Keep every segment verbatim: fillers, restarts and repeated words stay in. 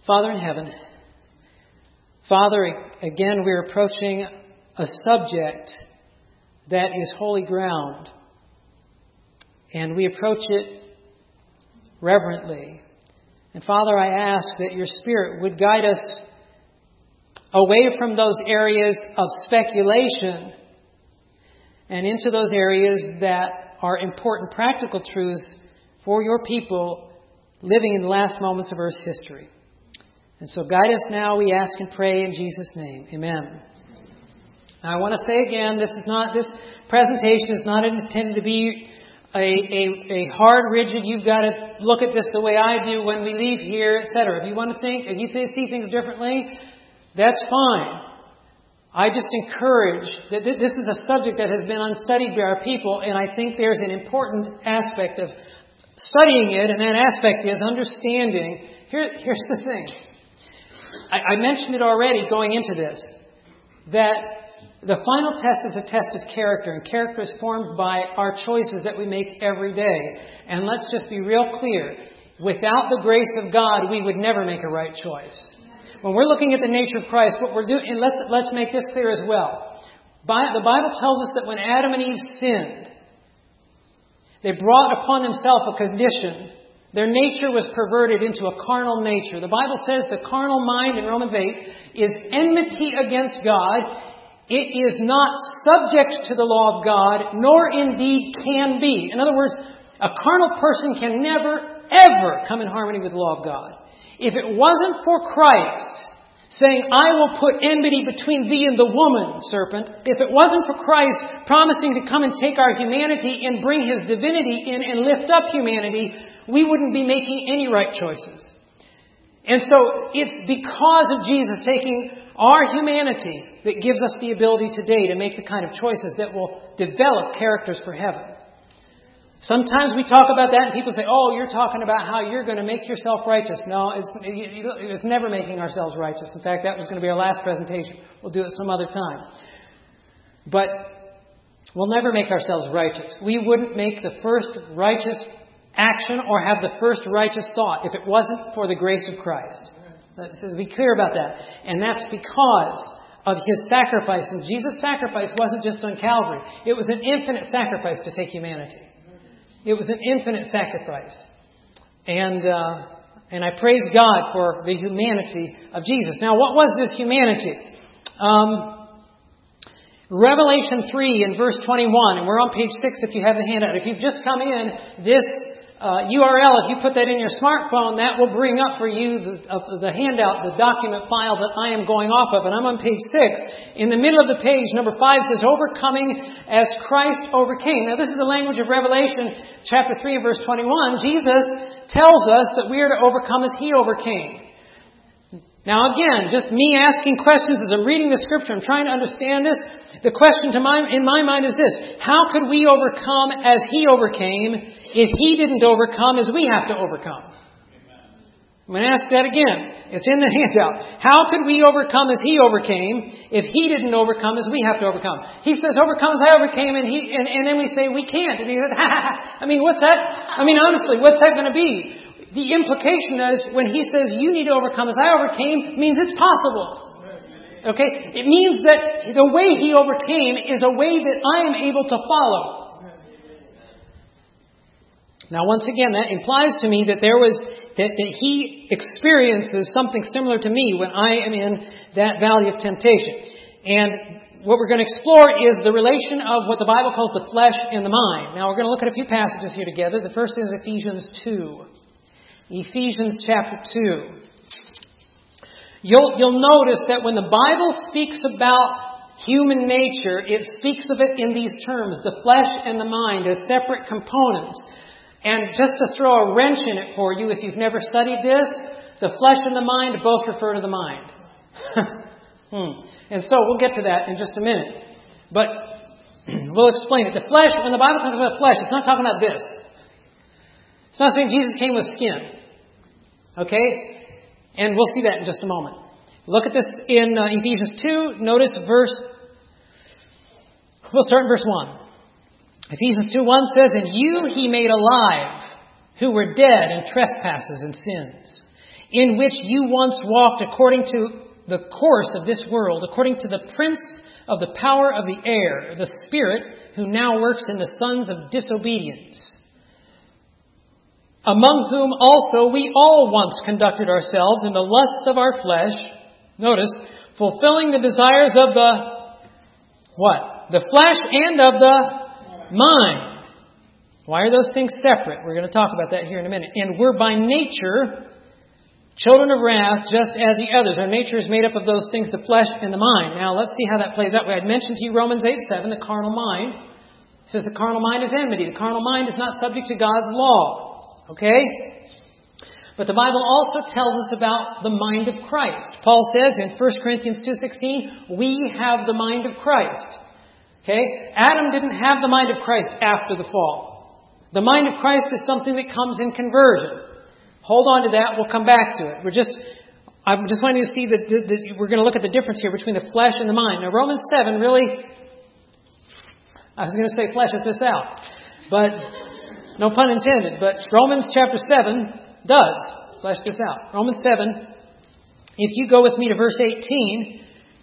Father in heaven, Father, again we're approaching a subject that is holy ground. And we approach it reverently. And Father, I ask that your Spirit would guide us away from those areas of speculation and into those areas that are important practical truths for your people living in the last moments of Earth's history. And so guide us now, we ask and pray in Jesus' name. Amen. Now, I want to say again, this is not this presentation is not intended to be a, a, a hard, rigid, you've got to look at this the way I do when we leave here, et cetera. If you want to think, if you see things differently, that's fine. I just encourage that this is a subject that has been unstudied by our people, and I think there's an important aspect of studying it, and that aspect is understanding. Here, here's the thing. I, I mentioned it already going into this, that the final test is a test of character, and character is formed by our choices that we make every day. And let's just be real clear. Without the grace of God, we would never make a right choice. When we're looking at the nature of Christ, what we're doing, and let's, let's make this clear as well. By, the Bible tells us that when Adam and Eve sinned, they brought upon themselves a condition. Their nature was perverted into a carnal nature. The Bible says the carnal mind in Romans eight is enmity against God. It is not subject to the law of God, nor indeed can be. In other words, a carnal person can never, ever come in harmony with the law of God. If it wasn't for Christ saying, I will put enmity between thee and the woman, serpent, if it wasn't for Christ promising to come and take our humanity and bring His divinity in and lift up humanity, we wouldn't be making any right choices. And so it's because of Jesus taking our humanity that gives us the ability today to make the kind of choices that will develop characters for heaven. Sometimes we talk about that and people say, oh, you're talking about how you're going to make yourself righteous. No, it's, it's never making ourselves righteous. In fact, that was going to be our last presentation. We'll do it some other time. But we'll never make ourselves righteous. We wouldn't make the first righteous action or have the first righteous thought if it wasn't for the grace of Christ. Let's be clear about that. And that's because of His sacrifice. And Jesus' sacrifice wasn't just on Calvary. It was an infinite sacrifice to take humanity. It was an infinite sacrifice. And uh, and I praise God for the humanity of Jesus. Now, what was this humanity? Um, Revelation three and verse twenty-one. And we're on page six if you have the handout. If you've just come in, this Uh, U R L, if you put that in your smartphone, that will bring up for you the, uh, the handout, the document file that I am going off of. And I'm on page six. In the middle of the page, number five says, overcoming as Christ overcame. Now, this is the language of Revelation chapter three, verse twenty-one. Jesus tells us that we are to overcome as He overcame. Now, again, just me asking questions as I'm reading the Scripture, I'm trying to understand this. The question to my, in my mind is this: how could we overcome as He overcame if He didn't overcome as we have to overcome? I'm going to ask that again. It's in the handout. How could we overcome as He overcame if He didn't overcome as we have to overcome? He says, overcome as I overcame, and he and, and then we say, we can't. And he says, ha, ha, ha. I mean, what's that? I mean, honestly, what's that going to be? The implication is when He says, you need to overcome as I overcame, means it's possible. Okay? It means that the way He overcame is a way that I am able to follow. Now, once again, that implies to me that there was that, that He experiences something similar to me when I am in that valley of temptation. And what we're going to explore is the relation of what the Bible calls the flesh and the mind. Now, we're going to look at a few passages here together. The first is Ephesians two. Ephesians chapter two. You'll, you'll notice that when the Bible speaks about human nature, it speaks of it in these terms, the flesh and the mind as separate components. And just to throw a wrench in it for you, if you've never studied this, the flesh and the mind both refer to the mind. hmm. And so we'll get to that in just a minute. But we'll explain it. The flesh, when the Bible talks about flesh, it's not talking about this. It's not saying Jesus came with skin. Okay? And we'll see that in just a moment. Look at this in uh, Ephesians two. Notice verse... We'll start in verse one. Ephesians two one says, and you He made alive, who were dead in trespasses and sins, in which you once walked according to the course of this world, according to the prince of the power of the air, the Spirit who now works in the sons of disobedience, among whom also we all once conducted ourselves in the lusts of our flesh, notice, fulfilling the desires of the, what? The flesh and of the mind. Why are those things separate? We're going to talk about that here in a minute. And we're by nature children of wrath, just as the others. Our nature is made up of those things, the flesh and the mind. Now, let's see how that plays out. I had mentioned to you Romans eight seven, the carnal mind. It says the carnal mind is enmity. The carnal mind is not subject to God's law. Okay? But the Bible also tells us about the mind of Christ. Paul says in First Corinthians two sixteen, we have the mind of Christ. Okay? Adam didn't have the mind of Christ after the fall. The mind of Christ is something that comes in conversion. Hold on to that. We'll come back to it. We're just, I'm just wanting to see that, that we're going to look at the difference here between the flesh and the mind. Now, Romans seven really, I was going to say fleshes this out, but no pun intended. But Romans chapter seven does flesh this out. Romans seven, if you go with me to verse eighteen,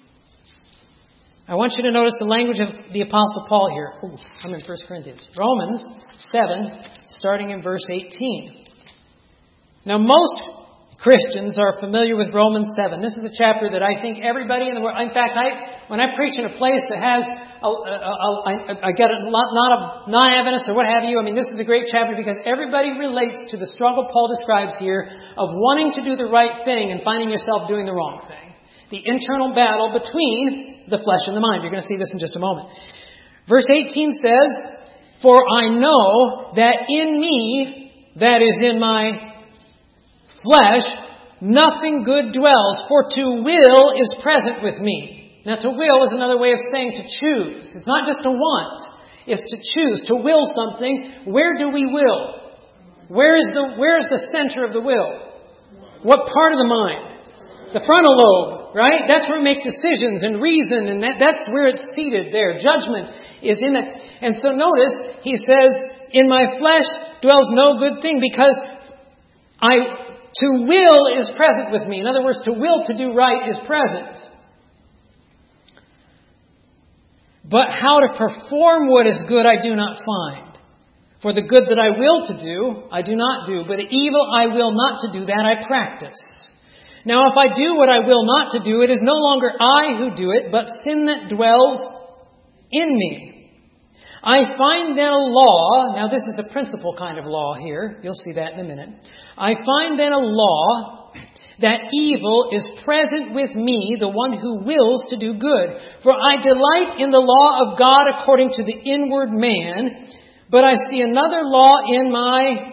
I want you to notice the language of the Apostle Paul here. Ooh, I'm in First Corinthians. Romans seven, starting in verse eighteen. Now, most Christians are familiar with Romans seven. This is a chapter that I think everybody in the world... In fact, I when I preach in a place that has... A, a, a, I, I get a lot, not of non-Adventists or what have you. I mean, this is a great chapter because everybody relates to the struggle Paul describes here of wanting to do the right thing and finding yourself doing the wrong thing. The internal battle between the flesh and the mind. You're going to see this in just a moment. Verse eighteen says, for I know that in me, that is in my flesh, nothing good dwells, for to will is present with me. Now, to will is another way of saying to choose. It's not just to want. It's to choose, to will something. Where do we will? Where is the, where is the center of the will? What part of the mind? The frontal lobe, right? That's where we make decisions and reason, and that, that's where it's seated there. Judgment is in it. And so notice, he says, in my flesh dwells no good thing, because I... To will is present with me. In other words, to will to do right is present. But how to perform what is good I do not find. For the good that I will to do, I do not do. But the evil I will not to do, that I practice. Now if I do what I will not to do, it is no longer I who do it, but sin that dwells in me. I find then a law, now this is a principal kind of law here, you'll see that in a minute. I find then a law that evil is present with me, the one who wills to do good. For I delight in the law of God according to the inward man, but I see another law in my,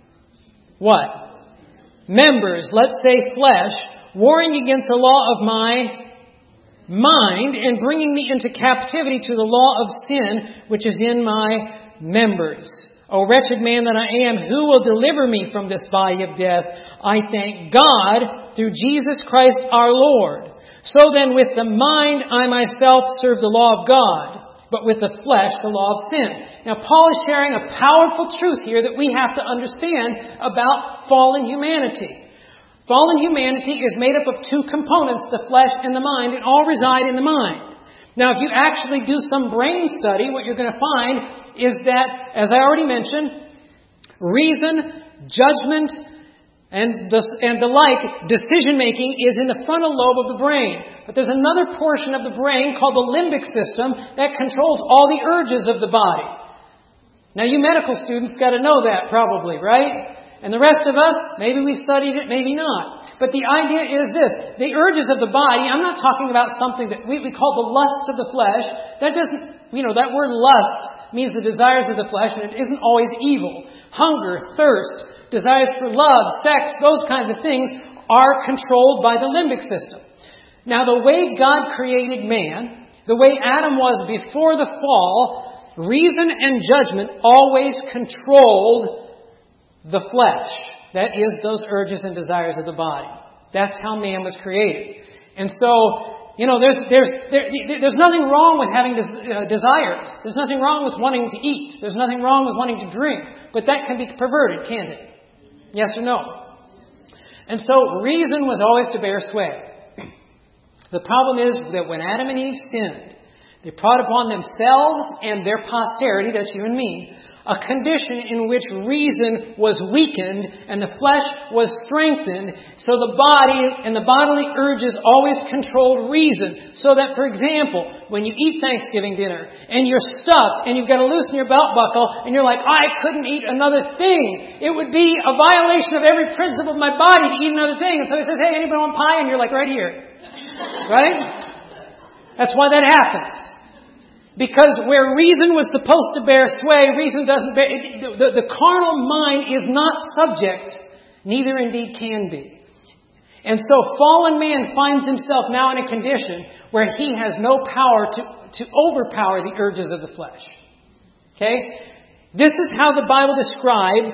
what? Members, let's say flesh, warring against the law of my mind and bringing me into captivity to the law of sin, which is in my members. O wretched man that I am, who will deliver me from this body of death? I thank God through Jesus Christ our Lord. So then with the mind I myself serve the law of God, but with the flesh the law of sin. Now Paul is sharing a powerful truth here that we have to understand about fallen humanity. Fallen humanity is made up of two components, the flesh and the mind, and all reside in the mind. Now, if you actually do some brain study, what you're going to find is that, as I already mentioned, reason, judgment, and the, and the like, decision-making is in the frontal lobe of the brain. But there's another portion of the brain called the limbic system that controls all the urges of the body. Now, you medical students got to know that probably, right? And the rest of us, maybe we studied it, maybe not. But the idea is this. The urges of the body, I'm not talking about something that we, we call the lusts of the flesh. That doesn't, you know, that word lusts means the desires of the flesh, and it isn't always evil. Hunger, thirst, desires for love, sex, those kinds of things are controlled by the limbic system. Now, the way God created man, the way Adam was before the fall, reason and judgment always controlled the flesh. That is those urges and desires of the body. That's how man was created. And so, you know, there's there's there, there's nothing wrong with having des, uh, desires. There's nothing wrong with wanting to eat. There's nothing wrong with wanting to drink. But that can be perverted, can't it? Yes or no? And so reason was always to bear sway. The problem is that when Adam and Eve sinned, they brought upon themselves and their posterity, that's you and me, a condition in which reason was weakened and the flesh was strengthened, so the body and the bodily urges always controlled reason. So that, for example, when you eat Thanksgiving dinner and you're stuffed and you've got to loosen your belt buckle and you're like, I couldn't eat another thing. It would be a violation of every principle of my body to eat another thing. And so he says, hey, anybody want pie? And you're like, right here. Right? That's why that happens. Because where reason was supposed to bear sway, reason doesn't bear... It, the, the carnal mind is not subject, neither indeed can be. And so fallen man finds himself now in a condition where he has no power to, to overpower the urges of the flesh. Okay? This is how the Bible describes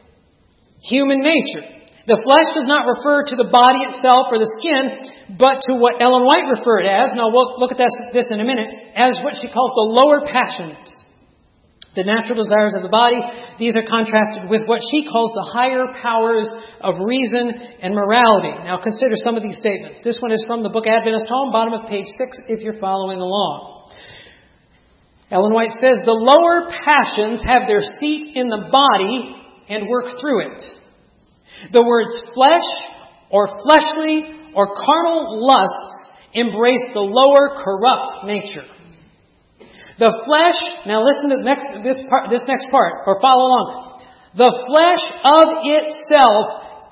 human nature. The flesh does not refer to the body itself or the skin, but to what Ellen White referred as, and I'll look at this, this in a minute, as what she calls the lower passions. The natural desires of the body, these are contrasted with what she calls the higher powers of reason and morality. Now consider some of these statements. This one is from the book Adventist Home, bottom of page six, if you're following along. Ellen White says, the lower passions have their seat in the body and work through it. The words flesh or fleshly or carnal lusts embrace the lower corrupt nature. The flesh, now listen to the next, this part, this next part, or follow along. The flesh of itself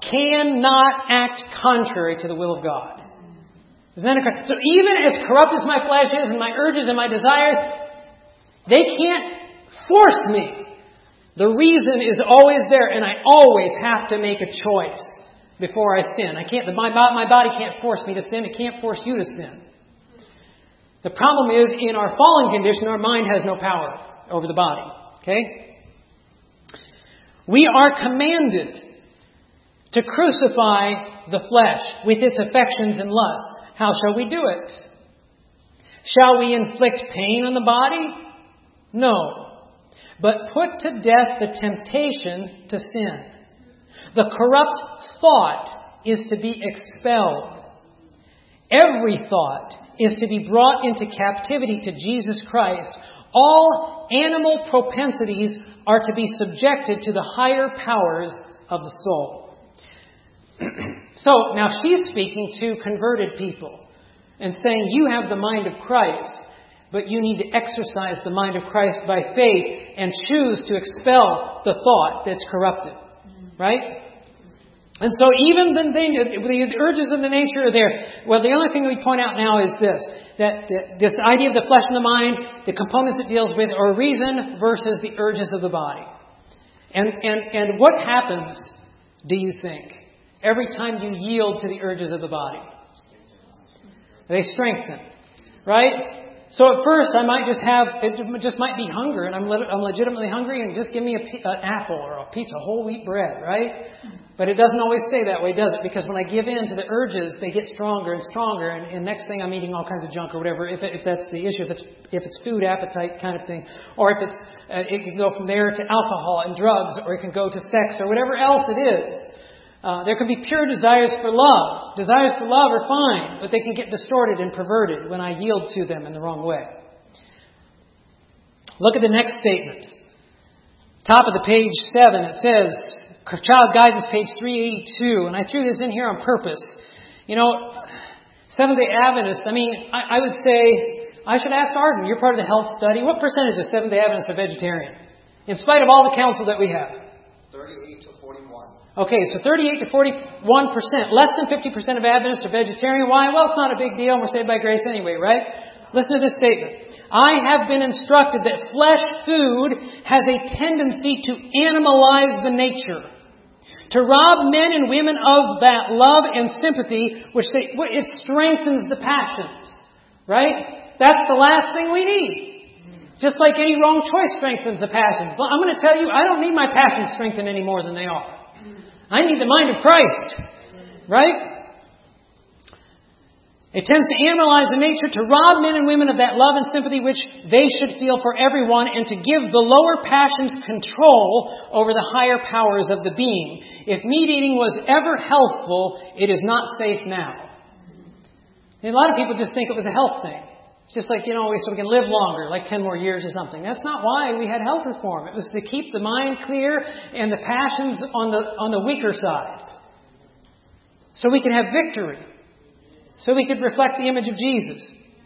cannot act contrary to the will of God. Isn't that correct? So even as corrupt as my flesh is and my urges and my desires, they can't force me. The reason is always there, and I always have to make a choice before I sin. I can't. My, my body can't force me to sin. It can't force you to sin. The problem is, in our fallen condition, our mind has no power over the body. Okay? We are commanded to crucify the flesh with its affections and lusts. How shall we do it? Shall we inflict pain on the body? No. But put to death the temptation to sin. The corrupt thought is to be expelled. Every thought is to be brought into captivity to Jesus Christ. All animal propensities are to be subjected to the higher powers of the soul. So, now she's speaking to converted people and saying, you have the mind of Christ, but you need to exercise the mind of Christ by faith and choose to expel the thought that's corrupted. Right? And so even the, the urges of the nature are there. Well, the only thing we point out now is this. That, that this idea of the flesh and the mind, the components it deals with are reason versus the urges of the body. And, and, and what happens, do you think, every time you yield to the urges of the body? They strengthen. Right? So at first, I might just have, it just might be hunger, and I'm, le- I'm legitimately hungry, and just give me a, an apple or a piece of whole wheat bread, right? But it doesn't always stay that way, does it? Because when I give in to the urges, they get stronger and stronger, and, and next thing I'm eating all kinds of junk or whatever, if, it, if that's the issue, if it's if it's food appetite kind of thing, or if it's, uh, it can go from there to alcohol and drugs, or it can go to sex, or whatever else it is. Uh, there can be pure desires for love. Desires for love are fine, but they can get distorted and perverted when I yield to them in the wrong way. Look at the next statement. Top of the page seven, it says, Child Guidance, page three eighty-two. And I threw this in here on purpose. You know, Seventh-day Adventists, I mean, I, I would say, I should ask Arden, you're part of the health study. What percentage of Seventh-day Adventists are vegetarian? In spite of all the counsel that we have. thirty-eight to forty-one. Okay, so thirty-eight to forty-one percent. Less than fifty percent of Adventists are vegetarian. Why? Well, it's not a big deal, and we're saved by grace anyway, right? Listen to this statement. I have been instructed that flesh food has a tendency to animalize the nature, to rob men and women of that love and sympathy, which they, it strengthens the passions, right? That's the last thing we need. Just like any wrong choice strengthens the passions. I'm going to tell you, I don't need my passions strengthened any more than they are. I need the mind of Christ. Right? It tends to animalize the nature, to rob men and women of that love and sympathy which they should feel for everyone, and to give the lower passions control over the higher powers of the being. If meat eating was ever healthful, it is not safe now. And a lot of people just think it was a health thing. It's just like, you know, so we can live longer, like ten more years or something. That's not why we had health reform. It was to keep the mind clear and the passions on the on the weaker side. So we can have victory. So we could reflect the image of Jesus.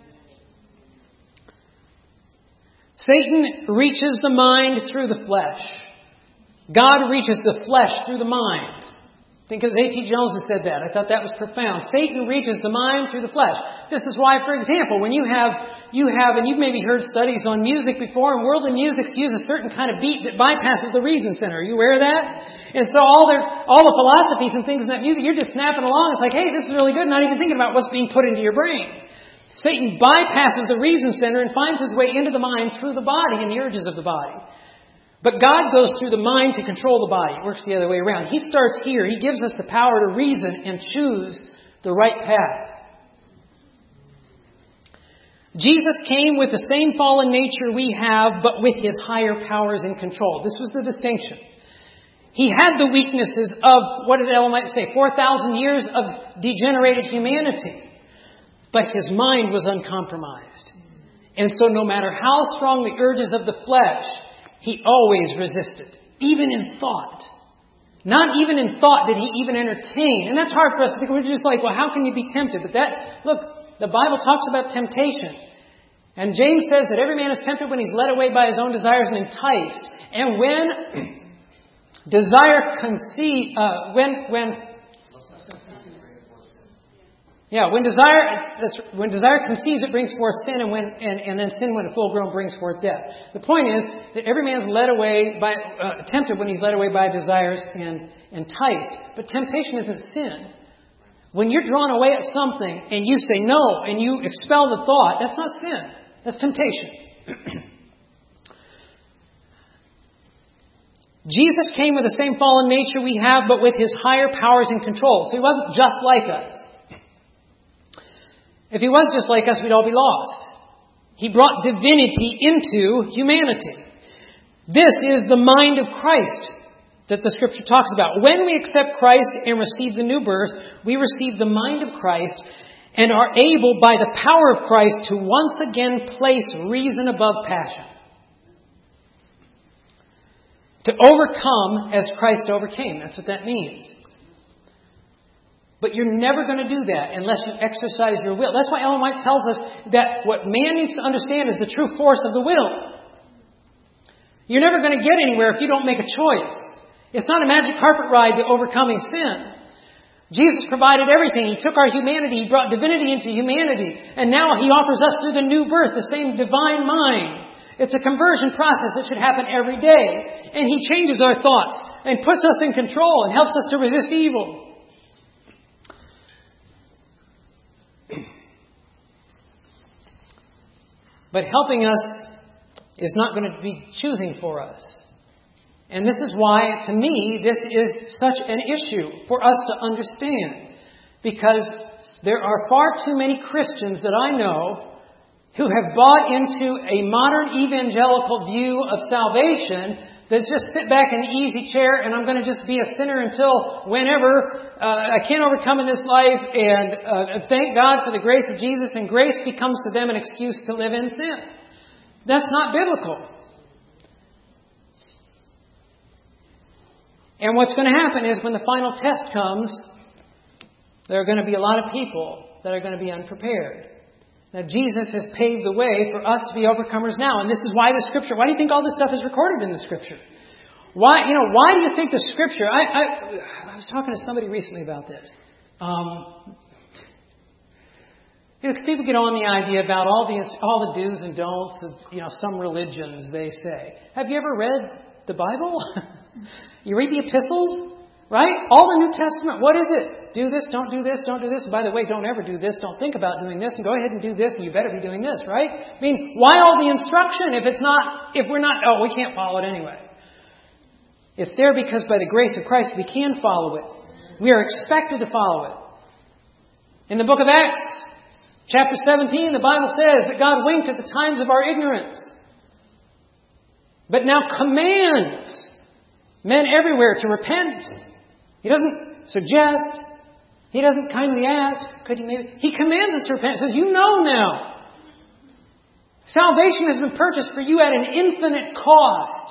Satan reaches the mind through the flesh. God reaches the flesh through the mind. I think because A T Jones has said that. I thought that was profound. Satan reaches the mind through the flesh. This is why, for example, when you have, you have, and you've maybe heard studies on music before, and worldly music use a certain kind of beat that bypasses the reason center. Are you aware of that? And so all their, all the philosophies and things in that music, you're just snapping along. It's like, hey, this is really good. Not even thinking about what's being put into your brain. Satan bypasses the reason center and finds his way into the mind through the body and the urges of the body. But God goes through the mind to control the body. It works the other way around. He starts here. He gives us the power to reason and choose the right path. Jesus came with the same fallen nature we have, but with His higher powers in control. This was the distinction. He had the weaknesses of, what did Ellen White say, four thousand years of degenerated humanity. But His mind was uncompromised. And so no matter how strong the urges of the flesh, He always resisted, even in thought. Not even in thought did He even entertain. And that's hard for us to think. We're just like, well, how can you be tempted? But that, look, the Bible talks about temptation. And James says that every man is tempted when he's led away by his own desires and enticed. And when desire conceive, uh, when, when, yeah, when desire, that's, when desire conceives, it brings forth sin, and when, and, and then sin, when full grown, brings forth death. The point is that every man's led away by, uh, tempted when he's led away by desires and enticed. But temptation isn't sin. When you're drawn away at something and you say no and you expel the thought, that's not sin. That's temptation. Jesus came with the same fallen nature we have, but with His higher powers in control. So He wasn't just like us. If He was just like us, we'd all be lost. He brought divinity into humanity. This is the mind of Christ that the Scripture talks about. When we accept Christ and receive the new birth, we receive the mind of Christ and are able, by the power of Christ, to once again place reason above passion. To overcome as Christ overcame. That's what that means. But you're never going to do that unless you exercise your will. That's why Ellen White tells us that what man needs to understand is the true force of the will. You're never going to get anywhere if you don't make a choice. It's not a magic carpet ride to overcoming sin. Jesus provided everything. He took our humanity. He brought divinity into humanity. And now He offers us through the new birth the same divine mind. It's a conversion process that should happen every day. And He changes our thoughts and puts us in control and helps us to resist evil. But helping us is not going to be choosing for us. And this is why, to me, this is such an issue for us to understand. Because there are far too many Christians that I know who have bought into a modern evangelical view of salvation that's just sit back in the easy chair and I'm going to just be a sinner until whenever uh, I can't overcome in this life, and uh, thank God for the grace of Jesus, and grace becomes to them an excuse to live in sin. That's not biblical. And what's going to happen is when the final test comes, there are going to be a lot of people that are going to be unprepared. Now, Jesus has paved the way for us to be overcomers now. And this is why the Scripture, why do you think all this stuff is recorded in the Scripture? Why, you know, why do you think the Scripture, I, I, I was talking to somebody recently about this. Um, you know, 'cause people get on the idea about all the, all the do's and don'ts of, you know, some religions, they say. Have you ever read the Bible? You read the epistles? Right? All the New Testament. What is it? Do this, don't do this, don't do this. And by the way, don't ever do this. Don't think about doing this. And go ahead and do this. And you better be doing this, right? I mean, why all the instruction if it's not, if we're not, oh, we can't follow it anyway. It's there because by the grace of Christ we can follow it. We are expected to follow it. In the book of Acts, Chapter seventeen, the Bible says that God winked at the times of our ignorance, but now commands men everywhere to repent. He doesn't suggest. He doesn't kindly ask. Could he maybe? He commands us to repent. He says, you know now. Salvation has been purchased for you at an infinite cost.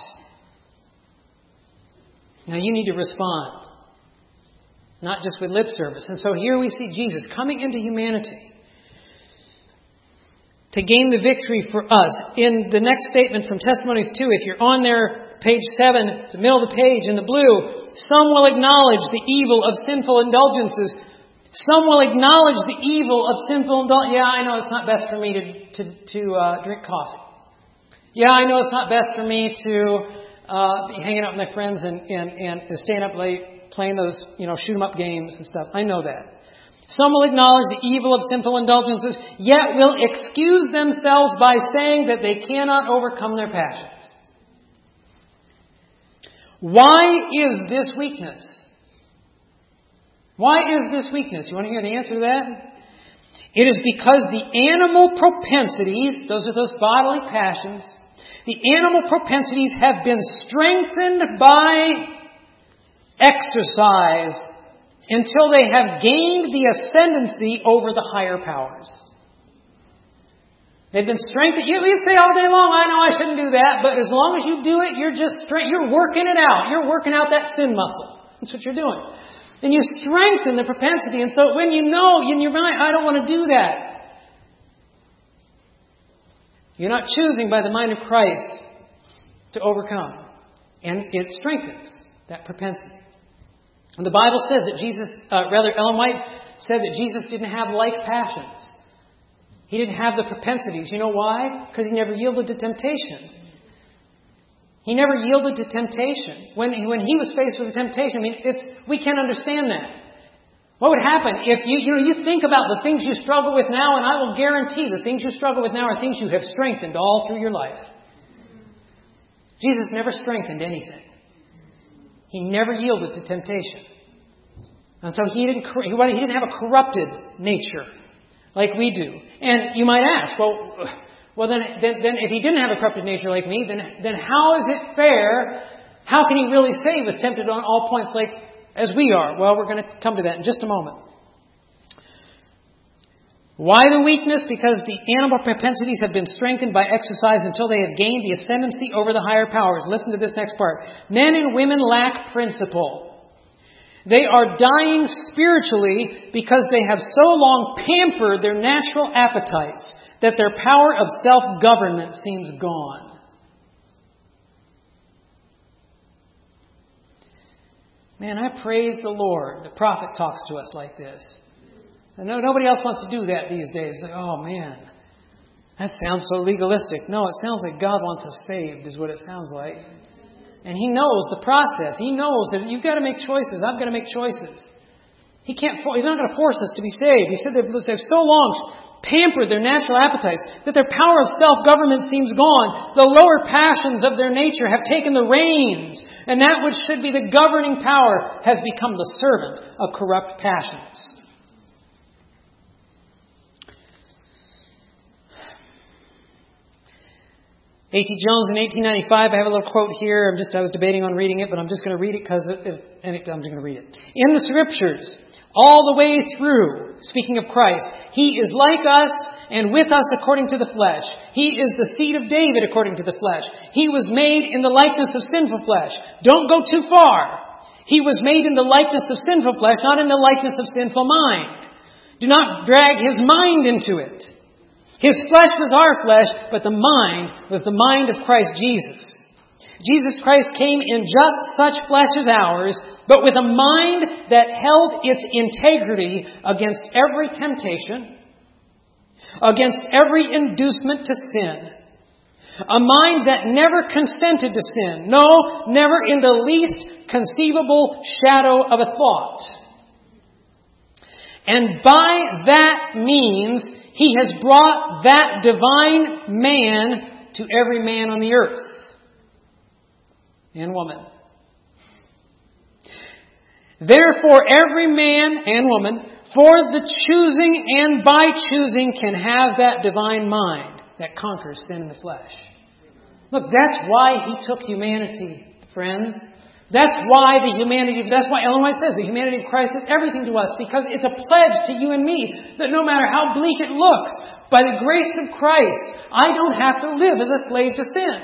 Now you need to respond. Not just with lip service. And so here we see Jesus coming into humanity to gain the victory for us. In the next statement from Testimonies two, if you're on there, page seven, it's the middle of the page in the blue, some will acknowledge the evil of sinful indulgences. Some will acknowledge the evil of sinful indulgences. Yeah, I know it's not best for me to, to, to uh, drink coffee. Yeah, I know it's not best for me to uh, be hanging out with my friends and, and, and staying up late playing those, you know, shoot 'em up games and stuff. I know that. Some will acknowledge the evil of sinful indulgences, yet will excuse themselves by saying that they cannot overcome their passions. Why is this weakness? Why is this weakness? You want to hear the answer to that? It is because the animal propensities, those are those bodily passions, the animal propensities have been strengthened by exercise until they have gained the ascendancy over the higher powers. They've been strengthened. You, you say all day long, I know I shouldn't do that, but as long as you do it, you're just strength, you're working it out. You're working out that sin muscle. That's what you're doing. And you strengthen the propensity. And so when you know in your mind, I don't want to do that, you're not choosing by the mind of Christ to overcome. And it strengthens that propensity. And the Bible says that Jesus, uh, rather Ellen White said that Jesus didn't have like passions. He didn't have the propensities. You know why? Because he never yielded to temptation. He never yielded to temptation. When, when he was faced with a temptation, I mean, it's, we can't understand that. What would happen if you, you know, you think about the things you struggle with now, and I will guarantee the things you struggle with now are things you have strengthened all through your life. Jesus never strengthened anything. He never yielded to temptation. And so he didn't, he didn't have a corrupted nature like we do. And you might ask, well, well then, then, then if he didn't have a corrupted nature like me, then, then how is it fair? How can he really say he was tempted on all points like as we are? Well, we're going to come to that in just a moment. Why the weakness? Because the animal propensities have been strengthened by exercise until they have gained the ascendancy over the higher powers. Listen to this next part. Men and women lack principle. They are dying spiritually because they have so long pampered their natural appetites that their power of self-government seems gone. Man, I praise the Lord. The prophet talks to us like this. And no, nobody else wants to do that these days. Like, oh man, that sounds so legalistic. No, it sounds like God wants us saved is what it sounds like. And He knows the process. He knows that you've got to make choices. I've got to make choices. He can't. He's not going to force us to be saved. He said they've, they've so long pampered their natural appetites that their power of self-government seems gone. The lower passions of their nature have taken the reins, and that which should be the governing power has become the servant of corrupt passions. A T Jones in eighteen ninety-five, I have a little quote here. I'm just, I was debating on reading it, but I'm just going to read it because I'm just going to read it. In the Scriptures, all the way through, speaking of Christ, He is like us and with us according to the flesh. He is the seed of David according to the flesh. He was made in the likeness of sinful flesh. Don't go too far. He was made in the likeness of sinful flesh, not in the likeness of sinful mind. Do not drag His mind into it. His flesh was our flesh, but the mind was the mind of Christ Jesus. Jesus Christ came in just such flesh as ours, but with a mind that held its integrity against every temptation, against every inducement to sin. A mind that never consented to sin. No, never in the least conceivable shadow of a thought. And by that means, He has brought that divine man to every man on the earth and woman. Therefore, every man and woman For the choosing and by choosing can have that divine mind that conquers sin in the flesh. Look, that's why He took humanity, friends. That's why the humanity, that's why Ellen White says the humanity of Christ is everything to us, because it's a pledge to you and me that no matter how bleak it looks, by the grace of Christ, I don't have to live as a slave to sin.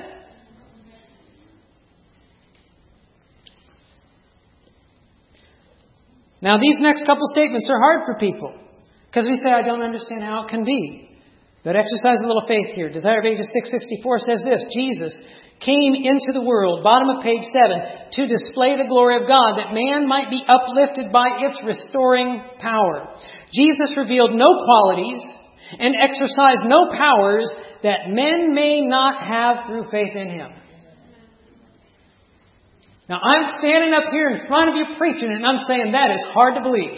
Now, these next couple statements are hard for people, because we say, I don't understand how it can be. But exercise a little faith here. Desire of Ages six sixty-four says this: Jesus came into the world, bottom of page seven, to display the glory of God, that man might be uplifted by its restoring power. Jesus revealed no qualities and exercised no powers that men may not have through faith in Him. Now, I'm standing up here in front of you preaching, and I'm saying that is hard to believe.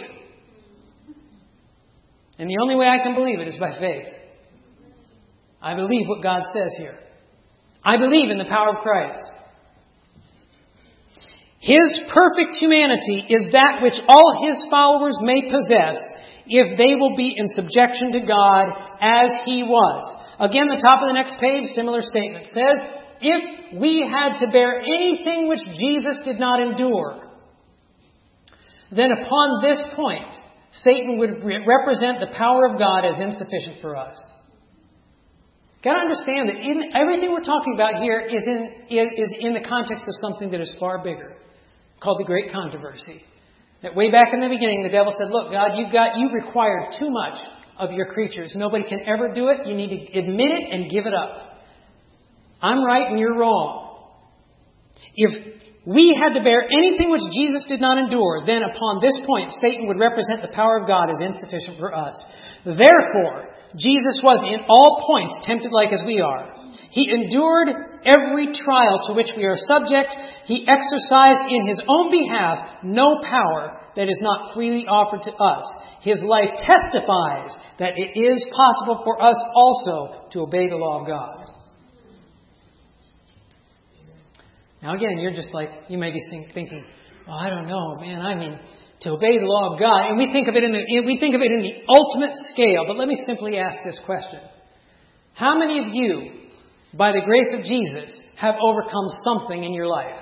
And the only way I can believe it is by faith. I believe what God says here. I believe in the power of Christ. His perfect humanity is that which all His followers may possess if they will be in subjection to God as He was. Again, the top of the next page, similar statement says, if we had to bear anything which Jesus did not endure, then upon this point, Satan would re- represent the power of God as insufficient for us. Got to understand that in, everything we're talking about here is in, is in the context of something that is far bigger, called the Great Controversy. That way back in the beginning, the devil said, look, God, you've got, you require too much of your creatures. Nobody can ever do it. You need to admit it and give it up. I'm right and you're wrong. If we had to bear anything which Jesus did not endure, then upon this point, Satan would represent the power of God as insufficient for us. Therefore, Jesus was in all points tempted like as we are. He endured every trial to which we are subject. He exercised in His own behalf no power that is not freely offered to us. His life testifies that it is possible for us also to obey the law of God. Now again, you're just like, you may be thinking, well, I don't know, man, I mean, to obey the law of God. And we think of it in the, we think of it in the ultimate scale. But let me simply ask this question. How many of you, by the grace of Jesus, have overcome something in your life?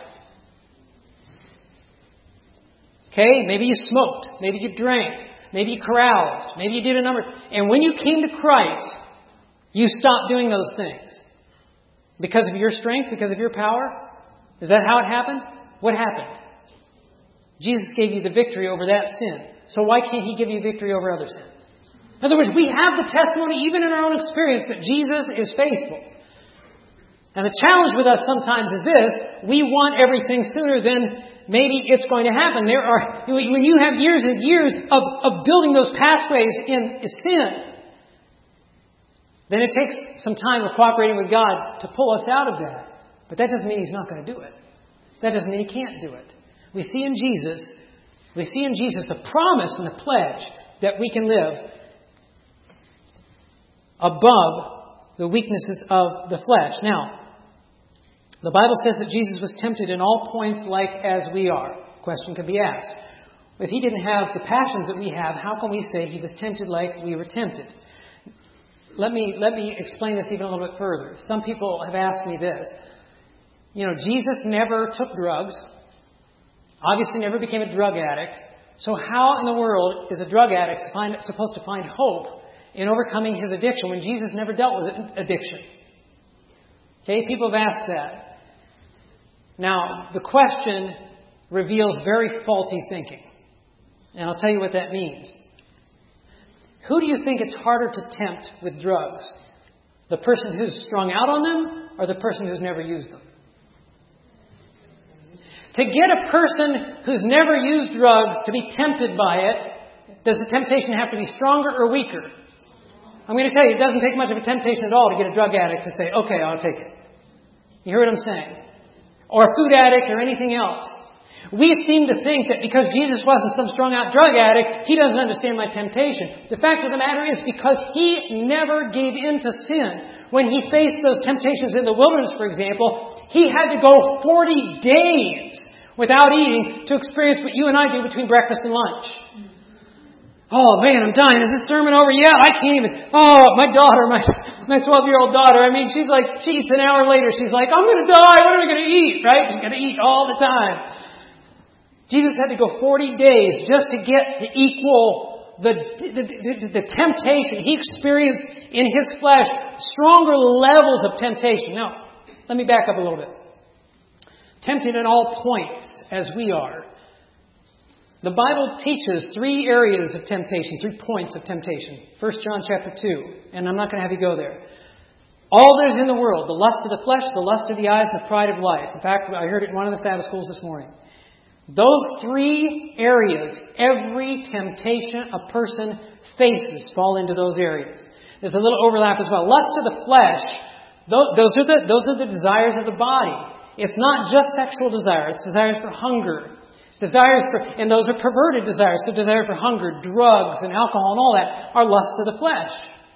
Okay, maybe you smoked. Maybe you drank. Maybe you caroused. Maybe you did a number. And when you came to Christ, you stopped doing those things. Because of your strength? Because of your power? Is that how it happened? What happened? Jesus gave you the victory over that sin. So why can't He give you victory over other sins? In other words, we have the testimony, even in our own experience, that Jesus is faithful. And the challenge with us sometimes is this: we want everything sooner than maybe it's going to happen. There are, when you have years and years of, of building those pathways in sin, then it takes some time of cooperating with God to pull us out of that. But that doesn't mean He's not going to do it. That doesn't mean He can't do it. We see in Jesus, we see in Jesus the promise and the pledge that we can live above the weaknesses of the flesh. Now, the Bible says that Jesus was tempted in all points like as we are. Question could be asked. If He didn't have the passions that we have, how can we say He was tempted like we were tempted? Let me, let me explain this even a little bit further. Some people have asked me this. You know, Jesus never took drugs. Obviously never became a drug addict. So how in the world is a drug addict find, supposed to find hope in overcoming his addiction when Jesus never dealt with addiction? Okay, people have asked that. Now, the question reveals very faulty thinking. And I'll tell you what that means. Who do you think it's harder to tempt with drugs? The person who's strung out on them or the person who's never used them? To get a person who's never used drugs to be tempted by it, does the temptation have to be stronger or weaker? I'm going to tell you, it doesn't take much of a temptation at all to get a drug addict to say, okay, I'll take it. You hear what I'm saying? Or a food addict or anything else. We seem to think that because Jesus wasn't some strung-out drug addict, He doesn't understand my temptation. The fact of the matter is, because He never gave in to sin, when He faced those temptations in the wilderness, for example, He had to go forty days without eating to experience what you and I do between breakfast and lunch. Oh man, I'm dying. Is this sermon over yet? I can't even. Oh, my daughter, my my twelve-year-old daughter. I mean, she's like, she eats an hour later. She's like, I'm going to die. What am I going to eat? Right? She's going to eat all the time. Jesus had to go forty days just to get to equal the, the, the, the temptation. He experienced in His flesh stronger levels of temptation. Now, let me back up a little bit. Tempted in all points as we are. The Bible teaches three areas of temptation, three points of temptation. First John chapter two, and I'm not going to have you go there. All there is in the world, the lust of the flesh, the lust of the eyes, and the pride of life. In fact, I heard it in one of the Sabbath schools this morning. Those three areas, every temptation a person faces fall into those areas. There's a little overlap as well. Lust of the flesh, those are the, those are the desires of the body. It's not just sexual desire. It's desires for hunger. Desires for, and those are perverted desires. So desire for hunger, drugs, and alcohol and all that are lusts of the flesh.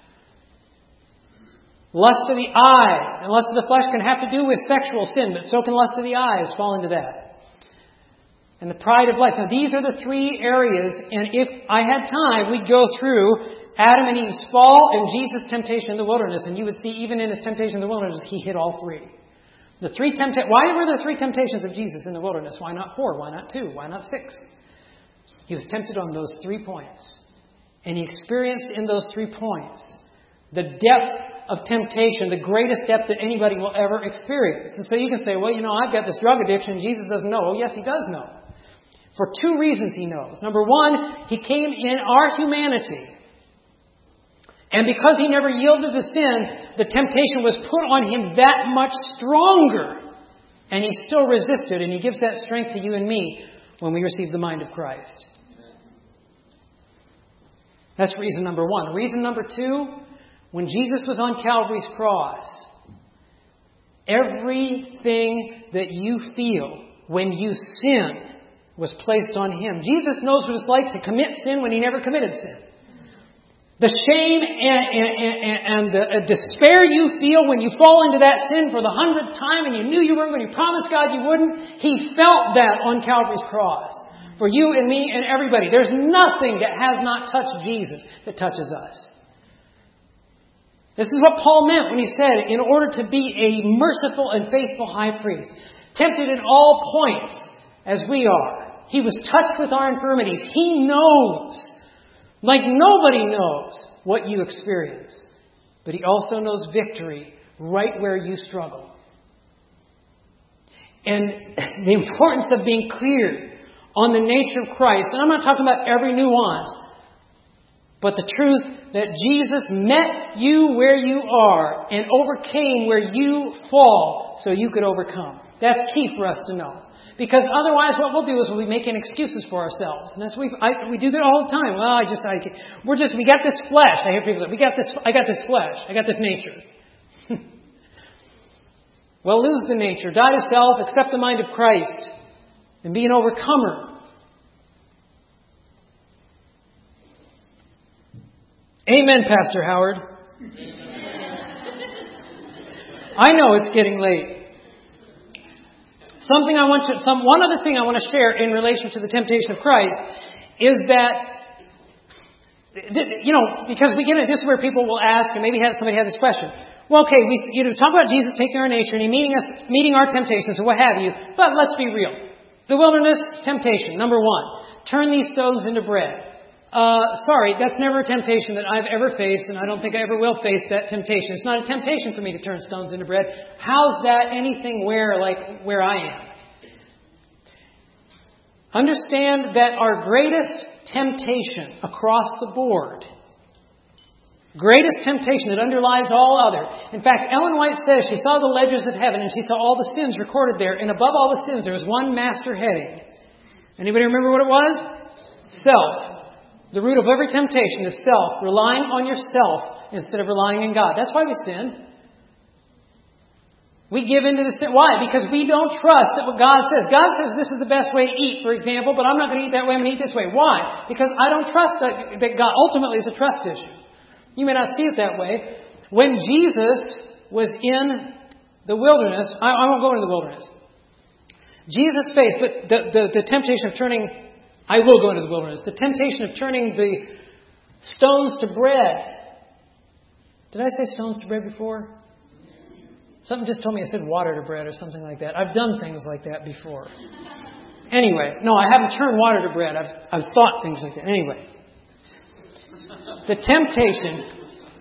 Lust of the eyes. And lust of the flesh can have to do with sexual sin, but so can lust of the eyes fall into that. And the pride of life. Now these are the three areas, and if I had time, we'd go through Adam and Eve's fall and Jesus' temptation in the wilderness, and you would see even in His temptation in the wilderness, He hit all three. The three tempta- Why were there three temptations of Jesus in the wilderness? Why not four? Why not two? Why not six? He was tempted on those three points. And He experienced in those three points the depth of temptation, the greatest depth that anybody will ever experience. And so you can say, well, you know, I've got this drug addiction. Jesus doesn't know. Oh, yes, He does know. For two reasons He knows. Number one, He came in our humanity. And because He never yielded to sin, the temptation was put on Him that much stronger. And He still resisted. And He gives that strength to you and me when we receive the mind of Christ. That's reason number one. Reason number two, when Jesus was on Calvary's cross, everything that you feel when you sin was placed on Him. Jesus knows what it's like to commit sin when He never committed sin. The shame and, and, and, and the despair you feel when you fall into that sin for the hundredth time and you knew you weren't going to, you promised God you wouldn't. He felt that on Calvary's cross. For you and me and everybody. There's nothing that has not touched Jesus that touches us. This is what Paul meant when he said, in order to be a merciful and faithful high priest, tempted in all points as we are. He was touched with our infirmities. He knows. Like nobody knows what you experience. But He also knows victory right where you struggle. And the importance of being clear on the nature of Christ. And I'm not talking about every nuance. But the truth that Jesus met you where you are and overcame where you fall so you could overcome. That's key for us to know. Because otherwise, what we'll do is we'll be making excuses for ourselves, and that's we I, we do that all the time. Well, I just I we're just we got this flesh. I hear people say, "We got this. I got this flesh. I got this nature." Well, lose the nature, die to self, accept the mind of Christ, and be an overcomer. Amen, Pastor Howard. I know it's getting late. Something I want to, some, one other thing I want to share in relation to the temptation of Christ is that, you know, because we get it, this is where people will ask, and maybe have, somebody had this question. Well, okay, we you know, talk about Jesus taking our nature and He meeting us, meeting our temptations and what have you, but let's be real. The wilderness temptation, number one, turn these stones into bread. Uh, sorry, that's never a temptation that I've ever faced, and I don't think I ever will face that temptation. It's not a temptation for me to turn stones into bread. How's that anything where, like, where I am? Understand that our greatest temptation across the board, greatest temptation that underlies all other. In fact, Ellen White says she saw the ledgers of heaven and she saw all the sins recorded there, and above all the sins there was one master heading. Anybody remember what it was? Self. The root of every temptation is self, relying on yourself instead of relying on God. That's why we sin. We give into the sin. Why? Because we don't trust that what God says. God says this is the best way to eat, for example, but I'm not going to eat that way. I'm going to eat this way. Why? Because I don't trust that, that God ultimately is a trust issue. You may not see it that way. When Jesus was in the wilderness, I, I won't go into the wilderness. Jesus faced but the, the, the temptation of turning... I will go into the wilderness. The temptation of turning the stones to bread. Did I say stones to bread before? Something just told me I said water to bread or something like that. I've done things like that before. Anyway, no, I haven't turned water to bread. I've, I've thought things like that. Anyway, the temptation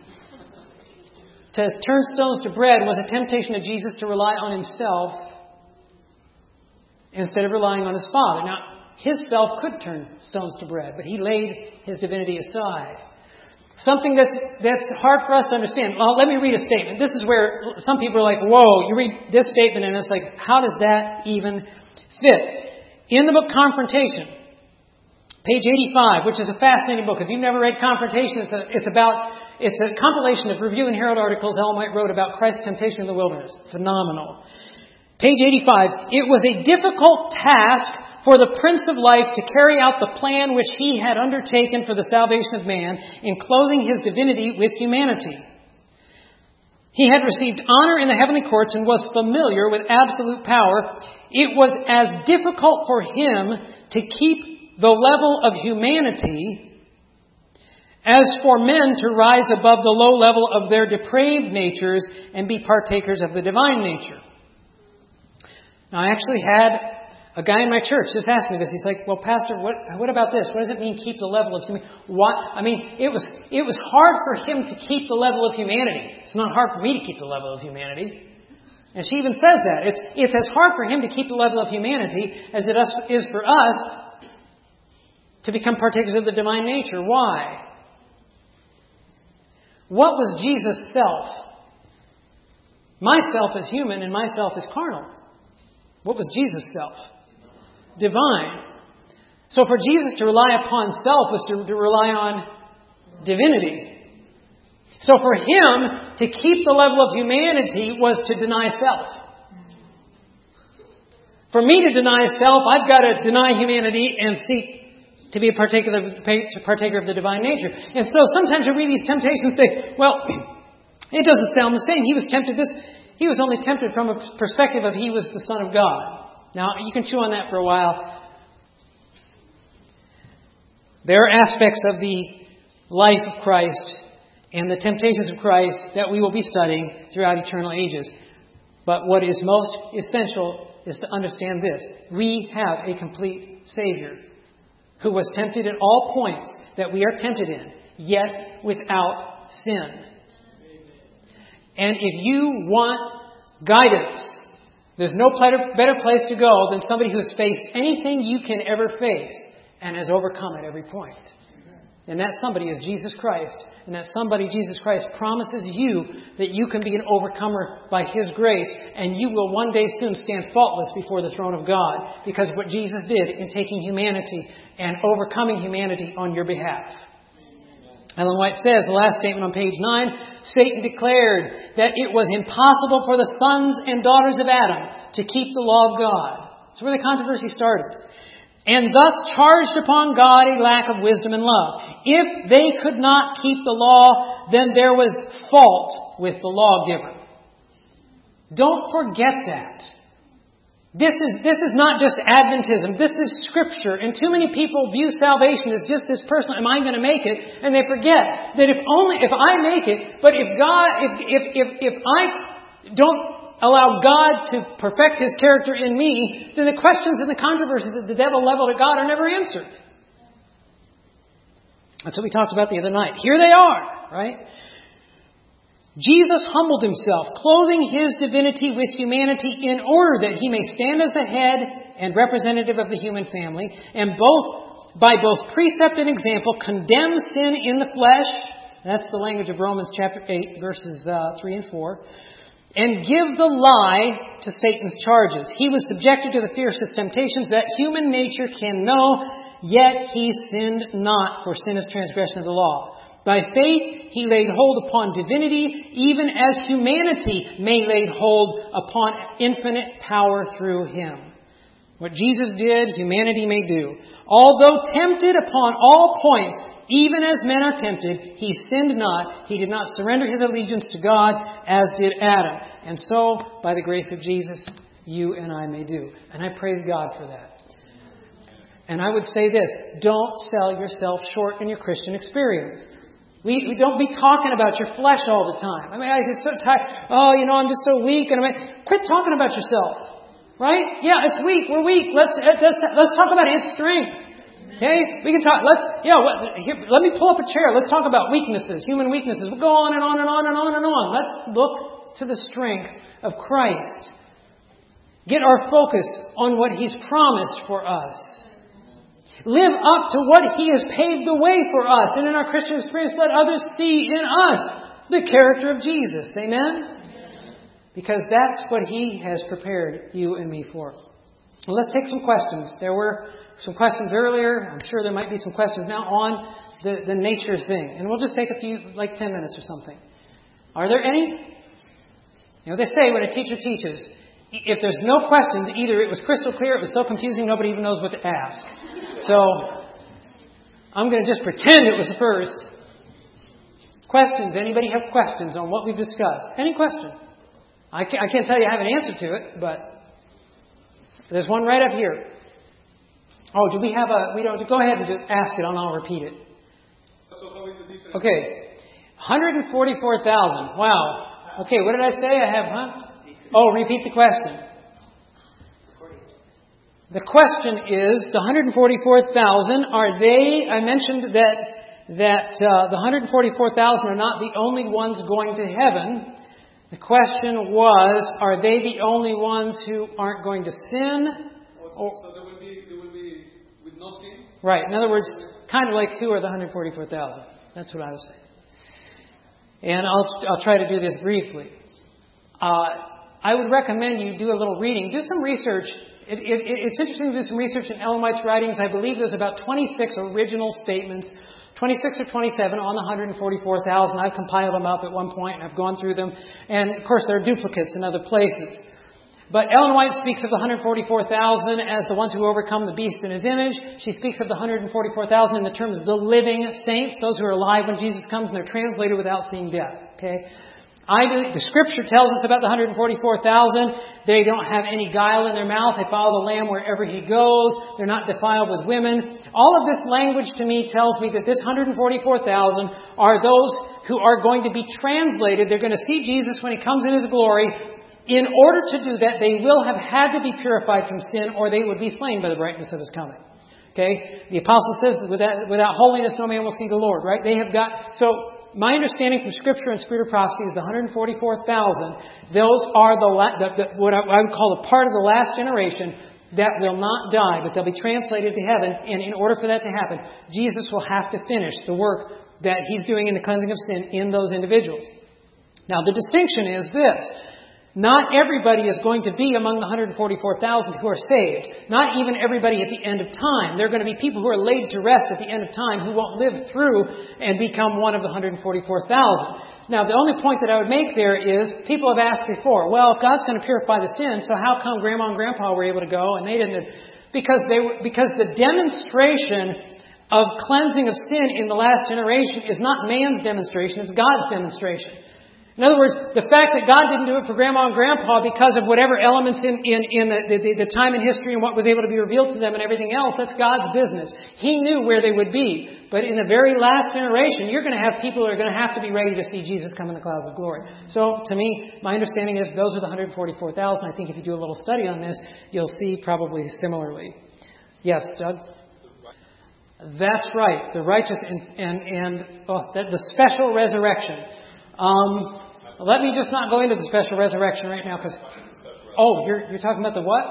to turn stones to bread was a temptation of Jesus to rely on himself instead of relying on his Father. Now, his self could turn stones to bread, but he laid his divinity aside. Something that's that's hard for us to understand. Well, let me read a statement. This is where some people are like, whoa, you read this statement and it's like, how does that even fit? In the book Confrontation, page eighty-five, which is a fascinating book. If you've never read Confrontation, it's, a, it's about it's a compilation of Review and Herald articles Ellen White wrote about Christ's temptation in the wilderness. Phenomenal. Page eighty-five, it was a difficult task for the Prince of Life to carry out the plan which he had undertaken for the salvation of man in clothing his divinity with humanity. He had received honor in the heavenly courts and was familiar with absolute power. It was as difficult for him to keep the level of humanity as for men to rise above the low level of their depraved natures and be partakers of the divine nature. Now, I actually had a guy in my church just asked me this. He's like, well, Pastor, what what about this? What does it mean keep the level of humanity? What? I mean, it was it was hard for him to keep the level of humanity. It's not hard for me to keep the level of humanity. And she even says that. It's it's as hard for him to keep the level of humanity as it is for us to become partakers of the divine nature. Why? What was Jesus' self? Myself is human and myself is carnal. What was Jesus' self? Divine. So for Jesus to rely upon self was to, to rely on divinity. So for him to keep the level of humanity was to deny self. For me to deny self, I've got to deny humanity and seek to be a partaker of, partaker of the divine nature. And so sometimes you read these temptations and say, well, it doesn't sound the same. He was tempted this. He was only tempted from a perspective of he was the Son of God. Now, you can chew on that for a while. There are aspects of the life of Christ and the temptations of Christ that we will be studying throughout eternal ages. But what is most essential is to understand this. We have a complete Savior who was tempted at all points that we are tempted in, yet without sin. And if you want guidance, there's no better place to go than somebody who has faced anything you can ever face and has overcome at every point. And that somebody is Jesus Christ. And that somebody, Jesus Christ, promises you that you can be an overcomer by His grace. And you will one day soon stand faultless before the throne of God because of what Jesus did in taking humanity and overcoming humanity on your behalf. Ellen White says, the last statement on page nine, Satan declared that it was impossible for the sons and daughters of Adam to keep the law of God. That's where the controversy started. And thus charged upon God a lack of wisdom and love. If they could not keep the law, then there was fault with the lawgiver. Don't forget that. This is this is not just Adventism. This is Scripture. And too many people view salvation as just this personal, am I going to make it? And they forget that if only if I make it, but if God, if if if, if I don't allow God to perfect His character in me, then the questions and the controversies that the devil leveled at God are never answered. That's what we talked about the other night. Here they are, right? Jesus humbled Himself, clothing His divinity with humanity in order that He may stand as the head and representative of the human family, and both by both precept and example condemn sin in the flesh. That's the language of Romans chapter eight, verses uh, three and four. And give the lie to Satan's charges. He was subjected to the fiercest temptations that human nature can know, yet He sinned not, for sin is transgression of the law. By faith, He laid hold upon divinity, even as humanity may lay hold upon infinite power through Him. What Jesus did, humanity may do. Although tempted upon all points, even as men are tempted, He sinned not. He did not surrender His allegiance to God, as did Adam. And so, by the grace of Jesus, you and I may do. And I praise God for that. And I would say this, don't sell yourself short in your Christian experience. We, we don't be talking about your flesh all the time. I mean, I get so tired. Oh, you know, I'm just so weak. And I mean, quit talking about yourself. Right? Yeah, it's weak. We're weak. Let's let's, let's talk about His strength. Okay? We can talk. Let's, yeah, what, here, let me pull up a chair. Let's talk about weaknesses, human weaknesses. We'll go on and on and on and on and on. Let's look to the strength of Christ. Get our focus on what He's promised for us. Live up to what He has paved the way for us. And in our Christian experience, let others see in us the character of Jesus. Amen? Because that's what He has prepared you and me for. Well, let's take some questions. There were some questions earlier. I'm sure there might be some questions now on the, the nature thing. And we'll just take a few, like ten minutes or something. Are there any? You know, they say when a teacher teaches, if there's no questions, either it was crystal clear, it was so confusing, nobody even knows what to ask. So, I'm going to just pretend it was the first. Questions? Anybody have questions on what we've discussed? Any question? I can't, I can't tell you I have an answer to it, but there's one right up here. Oh, do we have a... We don't... Go ahead and just ask it, and I'll repeat it. Okay. one hundred forty-four thousand. Wow. Okay, what did I say? I have, huh? Oh, repeat the question. The question is, the one hundred forty-four thousand, are they... I mentioned that that uh, the one hundred forty-four thousand are not the only ones going to heaven. The question was, are they the only ones who aren't going to sin? Oh, so there will be, there will be with no sin? Right. In other words, kind of like who are the one hundred forty-four thousand? That's what I was saying. And I'll I'll try to do this briefly. Uh, I would recommend you do a little reading. Do some research. It, it, it's interesting to do some research in Ellen White's writings. I believe there's about twenty-six original statements, twenty-six or twenty-seven on the one hundred forty-four thousand. I've compiled them up at one point and I've gone through them. And of course there are duplicates in other places. But Ellen White speaks of the one hundred forty-four thousand as the ones who overcome the beast in His image. She speaks of the one hundred forty-four thousand in the terms of the living saints, those who are alive when Jesus comes and they're translated without seeing death. Okay? I believe the Scripture tells us about the one hundred forty-four thousand. They don't have any guile in their mouth. They follow the Lamb wherever He goes. They're not defiled with women. All of this language to me tells me that this one hundred forty-four thousand are those who are going to be translated. They're going to see Jesus when He comes in His glory. In order to do that, they will have had to be purified from sin, or they would be slain by the brightness of His coming. Okay? The apostle says that without, without holiness no man will see the Lord, right? They have got... So, my understanding from Scripture and Spirit of Prophecy is the one hundred forty-four thousand. Those are the, the, the what I would call a part of the last generation that will not die, but they'll be translated to heaven. And in order for that to happen, Jesus will have to finish the work that He's doing in the cleansing of sin in those individuals. Now, the distinction is this. Not everybody is going to be among the one hundred forty-four thousand who are saved. Not even everybody at the end of time. There are going to be people who are laid to rest at the end of time who won't live through and become one of the one hundred forty-four thousand. Now, the only point that I would make there is, people have asked before, well, if God's going to purify the sin, so how come Grandma and Grandpa were able to go and they didn't? Because they were, because the demonstration of cleansing of sin in the last generation is not man's demonstration, it's God's demonstration. In other words, the fact that God didn't do it for Grandma and Grandpa because of whatever elements in, in, in the, the, the time in history and what was able to be revealed to them and everything else, that's God's business. He knew where they would be. But in the very last generation, you're going to have people who are going to have to be ready to see Jesus come in the clouds of glory. So, to me, my understanding is those are the one hundred forty-four thousand. I think if you do a little study on this, you'll see probably similarly. Yes, Doug? That's right. The righteous and, and, and oh, the, the special resurrection. Um, let me just not go into the special resurrection right now, because oh, you're you're talking about the what?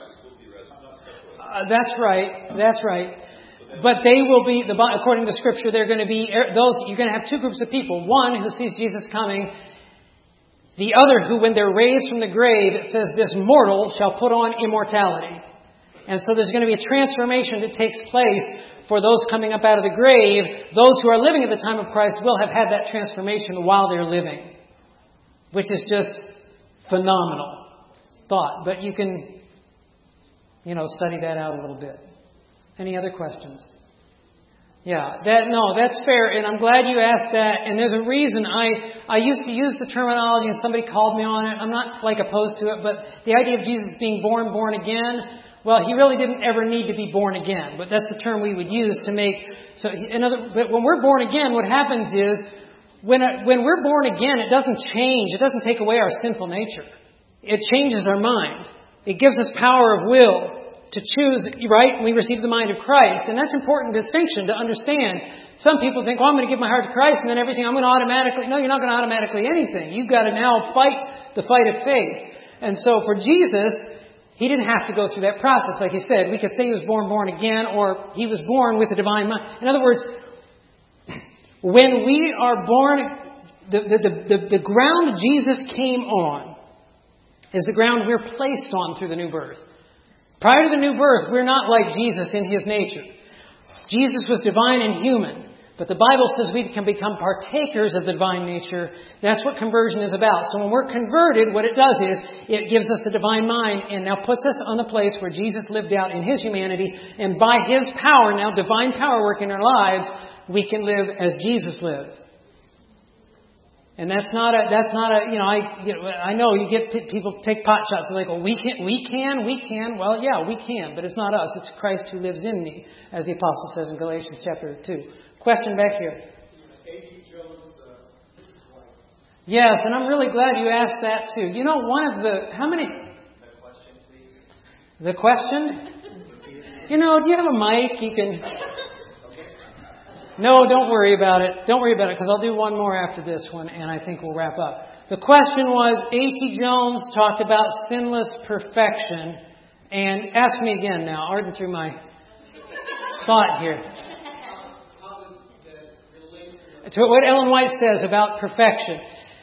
Uh, that's right, that's right. But they will be, the according to Scripture, they're going to be those. You're going to have two groups of people. One who sees Jesus coming. The other who, when they're raised from the grave, it says this mortal shall put on immortality. And so there's going to be a transformation that takes place. For those coming up out of the grave, those who are living at the time of Christ will have had that transformation while they're living. Which is just phenomenal thought. But you can, you know, study that out a little bit. Any other questions? Yeah, that no, that's fair, and I'm glad you asked that. And there's a reason I I used to use the terminology, and somebody called me on it. I'm not like opposed to it, but the idea of Jesus being born, born again. Well, he really didn't ever need to be born again, but that's the term we would use to make. So, in other, but when we're born again, what happens is when when we're born again, it doesn't change. It doesn't take away our sinful nature. It changes our mind. It gives us power of will to choose, right? We receive the mind of Christ. And that's an important distinction to understand. Some people think, well, I'm going to give my heart to Christ and then everything, I'm going to automatically... No, you're not going to automatically anything. You've got to now fight the fight of faith. And so for Jesus, he didn't have to go through that process. Like he said, we could say he was born born again, or he was born with a divine mind. In other words, when we are born, the, the, the, the ground Jesus came on is the ground we're placed on through the new birth. Prior to the new birth, we're not like Jesus in his nature. Jesus was divine and human. But the Bible says we can become partakers of the divine nature. That's what conversion is about. So when we're converted, what it does is it gives us the divine mind and now puts us on the place where Jesus lived out in his humanity. And by his power, now divine power working in our lives, we can live as Jesus lived. And that's not a, that's not a, you know, I, you know, I know you get p- people take pot shots. They're like, well, we can, we can, we can. Well, yeah, we can, but it's not us. It's Christ who lives in me, as the apostle says in Galatians chapter two. Question back here. Yes, and I'm really glad you asked that too. You know, one of the, how many? The question, please. The question? You know, do you have a mic? You can... No, don't worry about it. Don't worry about it, because I'll do one more after this one, and I think we'll wrap up. The question was, A T Jones talked about sinless perfection, and ask me again now. Arden through my thought here. To what Ellen White says about perfection.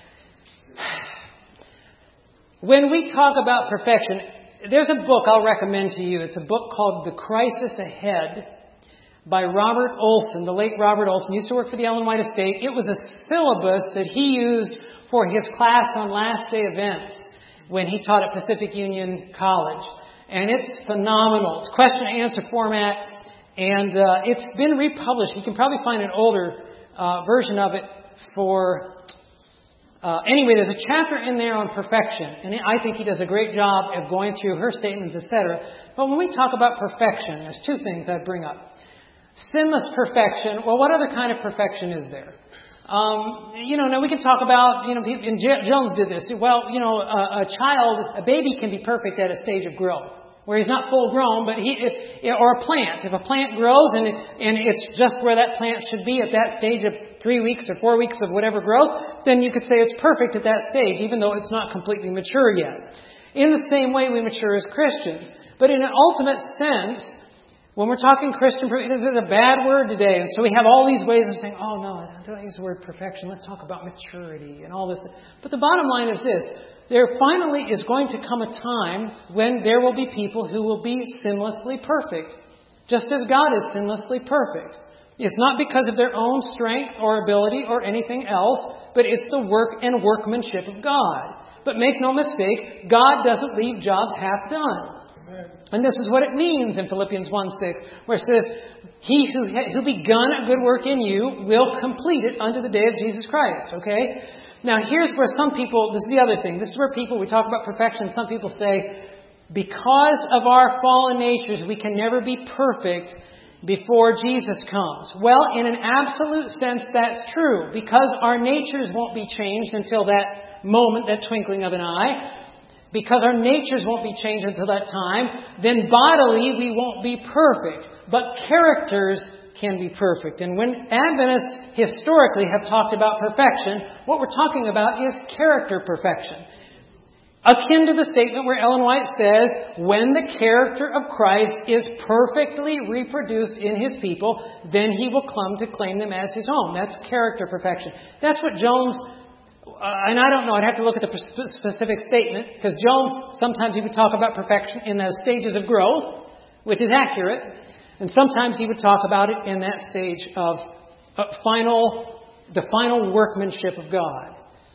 When we talk about perfection, there's a book I'll recommend to you. It's a book called The Crisis Ahead by Robert Olson, the late Robert Olson. He used to work for the Ellen White Estate. It was a syllabus that he used for his class on last day events when he taught at Pacific Union College. And it's phenomenal. It's question and answer format. And uh, it's been republished. You can probably find an older uh, version of it for... Uh, anyway, there's a chapter in there on perfection. And I think he does a great job of going through her statements, et cetera. But when we talk about perfection, there's two things I'd bring up. Sinless perfection. Well, what other kind of perfection is there? Um, you know, now we can talk about, you know, and Jones did this. Well, you know, a, a child, a baby can be perfect at a stage of growth, where he's not full grown, but he, if, or a plant. If a plant grows and, it, and it's just where that plant should be at that stage of three weeks or four weeks of whatever growth, then you could say it's perfect at that stage, even though it's not completely mature yet. In the same way we mature as Christians. But in an ultimate sense, when we're talking Christian, this is a bad word today. And so we have all these ways of saying, oh, no, don't use the word perfection. Let's talk about maturity and all this. But the bottom line is this. There finally is going to come a time when there will be people who will be sinlessly perfect, just as God is sinlessly perfect. It's not because of their own strength or ability or anything else, but it's the work and workmanship of God. But make no mistake, God doesn't leave jobs half done. And this is what it means in Philippians one six, where it says, He who who begun a good work in you will complete it unto the day of Jesus Christ. Okay? Now here's where some people, this is the other thing, this is where people, we talk about perfection, some people say, because of our fallen natures, we can never be perfect before Jesus comes. Well, in an absolute sense, that's true, because our natures won't be changed until that moment, that twinkling of an eye. Because our natures won't be changed until that time, then bodily we won't be perfect. But characters can be perfect. And when Adventists historically have talked about perfection, what we're talking about is character perfection. Akin to the statement where Ellen White says, when the character of Christ is perfectly reproduced in His people, then He will come to claim them as His own. That's character perfection. That's what Jones... Uh, and I don't know, I'd have to look at the specific statement, because Jones, sometimes he would talk about perfection in the stages of growth, which is accurate, and sometimes he would talk about it in that stage of uh, final, the final workmanship of God.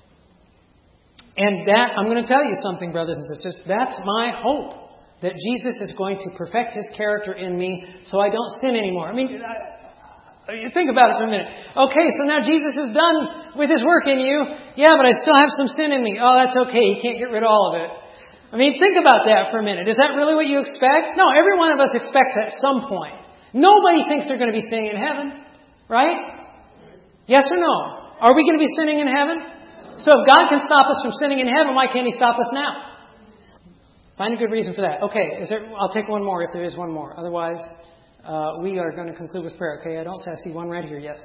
And that, I'm going to tell you something, brothers and sisters, that's my hope, that Jesus is going to perfect His character in me so I don't sin anymore. I mean... I, You think about it for a minute. Okay, so now Jesus is done with His work in you. Yeah, but I still have some sin in me. Oh, that's okay. He can't get rid of all of it. I mean, think about that for a minute. Is that really what you expect? No, every one of us expects at some point. Nobody thinks they're going to be sinning in heaven, right? Yes or no? Are we going to be sinning in heaven? So if God can stop us from sinning in heaven, why can't He stop us now? Find a good reason for that. Okay, is there, I'll take one more if there is one more. Otherwise, uh, we are going to conclude with prayer. Okay, I don't see, I see one right here. Yes.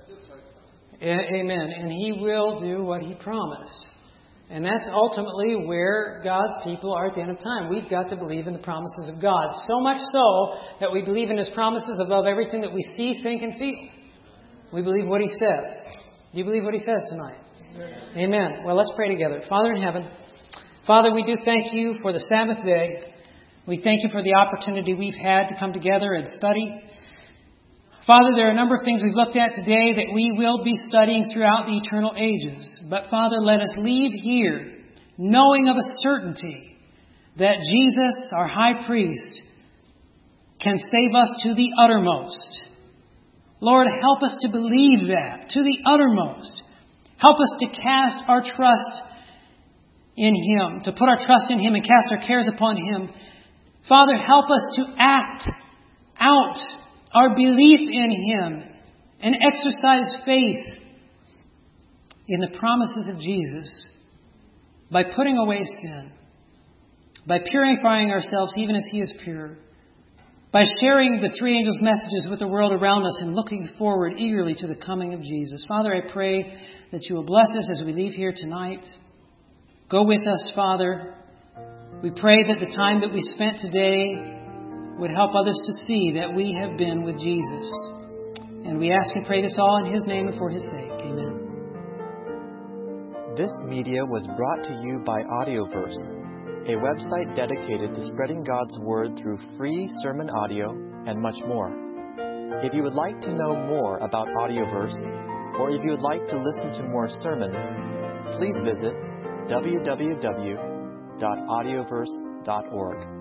Amen. And He will do what He promised. And that's ultimately where God's people are at the end of time. We've got to believe in the promises of God. So much so that we believe in His promises above everything that we see, think, and feel. We believe what He says. Do you believe what He says tonight? Amen. Amen. Well, let's pray together. Father in heaven, Father, we do thank You for the Sabbath day. We thank You for the opportunity we've had to come together and study. Father, there are a number of things we've looked at today that we will be studying throughout the eternal ages. But Father, let us leave here knowing of a certainty that Jesus, our high priest, can save us to the uttermost. Lord, help us to believe that to the uttermost. Help us to cast our trust in Him, to put our trust in Him and cast our cares upon Him. Father, help us to act out our belief in Him and exercise faith in the promises of Jesus by putting away sin, by purifying ourselves even as He is pure, by sharing the three angels' messages with the world around us and looking forward eagerly to the coming of Jesus. Father, I pray that You will bless us as we leave here tonight. Go with us, Father. We pray that the time that we spent today would help others to see that we have been with Jesus. And we ask and pray this all in His name and for His sake. Amen. This media was brought to you by Audioverse, a website dedicated to spreading God's Word through free sermon audio and much more. If you would like to know more about Audioverse, or if you would like to listen to more sermons, please visit w w w dot audioverse dot org.